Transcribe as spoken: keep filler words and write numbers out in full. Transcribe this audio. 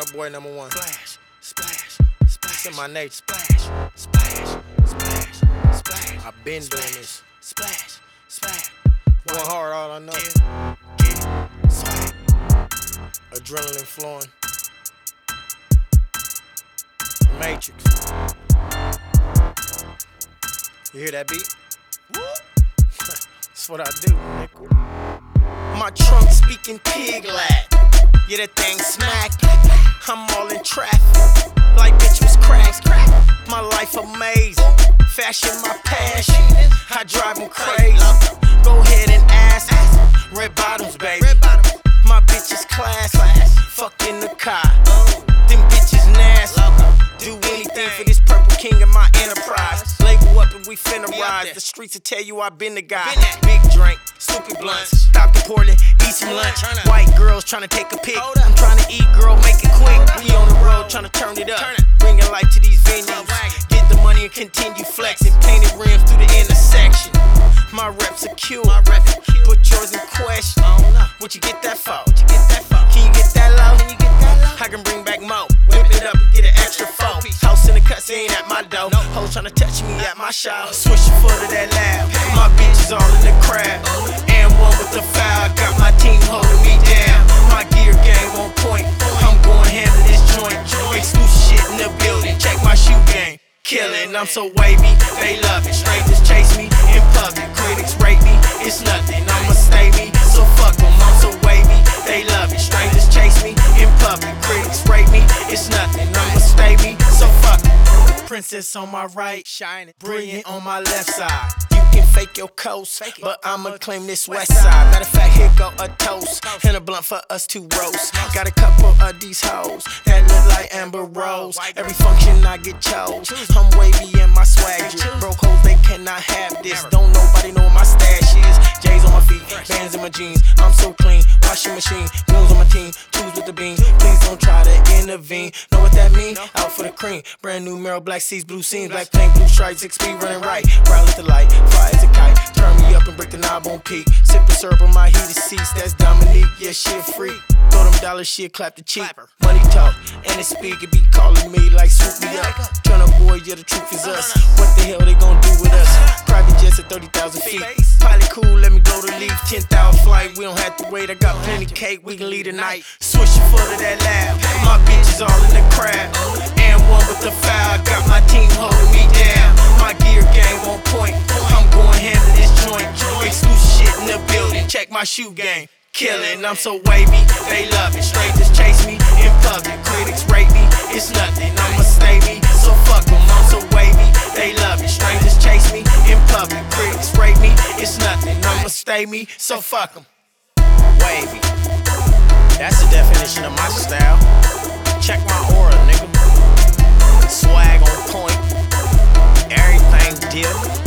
Burna Boy number one. Splash, splash, splash. It's in my nature. Splash, splash, splash, splash. I've been doing this. Splash, splash. Going hard, all I know. Yeah, yeah, swag. Adrenaline flowing. Matrix. You hear that beat? That's what I do, nigga. My trunk speaking pig lad. Yeah, that thing smack. I'm all in traffic. Like bitch was cracked. My life amazing. Fashion my passion. I drive them crazy. Go ahead and ask. Red bottoms, baby. My bitch is class. Fuck in the car. Them bitches nasty. Do anything for this purple king of my enterprise. Label up and we finna rise. The streets will tell you I been the guy. Big drink, stupid blunts. Stop to Portland, eat some lunch. White girls tryna take a pic. I'm tryna eat, girl, make it quick. We on the road tryna turn it up. Bringing life to these venues. Get the money and continue flexing. Painted rims through the intersection. My reps are cute. Put yours in question. What you get that for? Can you get that low? I can bring back more. Whip it up and get an extra four. House in the cuts ain't at my door. Hoes tryna touch me at my shower. Switch full of that lab. My bitches all in the crowd. And one with the foul. Got my team holding me down. My gear game on point. I'm going handle this joint. Exclusive shit in the building. Check my shoe game. Killin', I'm so wavy, they love it. Strangers chase me in public. Critics rate me, it's nothing. I'ma stay me, so fuck them. I'm so wavy, they love it. Strangers chase me in public. Critics rate me, it's nothing. I'ma stay me, so fuck them. Princess on my right, shining, brilliant on my left side. You can fake your coast, but I'ma claim this west side. Matter of fact, here go a toast and a blunt for us to roast. Got a couple of these hoes that look like Amber Rose. Every function I get chose. I'm wavy and my swag drip. Broke hoes, they cannot have this. Don't nobody know what my stash is. J's on my feet, bands in my jeans. I'm so clean, washing machine. Wheels on my team, choose with the beans. Please don't try to intervene. Know what that mean? Out for the cream. Brand new Merrill, black seats, blue seams, black paint, blue stripes, six speed running right. Ride with the light, fly as a kite. Turn me up and break the knob on peak. Sipping syrup on my heated seats. That's Dominique, yeah, shit freak. Throw them dollars, shit, clap the cheek. Money talk, and it speak, it be calling me like swoop me up. Turn up, boy, yeah, the truth is us. What the hell they gon' do with us? Private jets at thirty thousand feet. Pilot cool, let me go to leave. ten thousand flight, we don't have to wait. I got plenty cake, we can leave tonight. Switching full of that lab. My bitches all in the crowd. And one with the foul. Got my team holding me down. My gear game on point. I'm going handle this joint. Exclusive shit in the building. Check my shoe game. Killin', I'm so wavy, they love it. Strangers chase me in public. Critics rate me, it's nothing. I'ma stay me, so fuck them. I'm so wavy, they love it. Strangers chase me in public. Critics rate me, it's nothing. I'ma stay me, so fuck them. Wavy, that's the definition of my style. Check my aura, nigga. Swag on point, everything dip.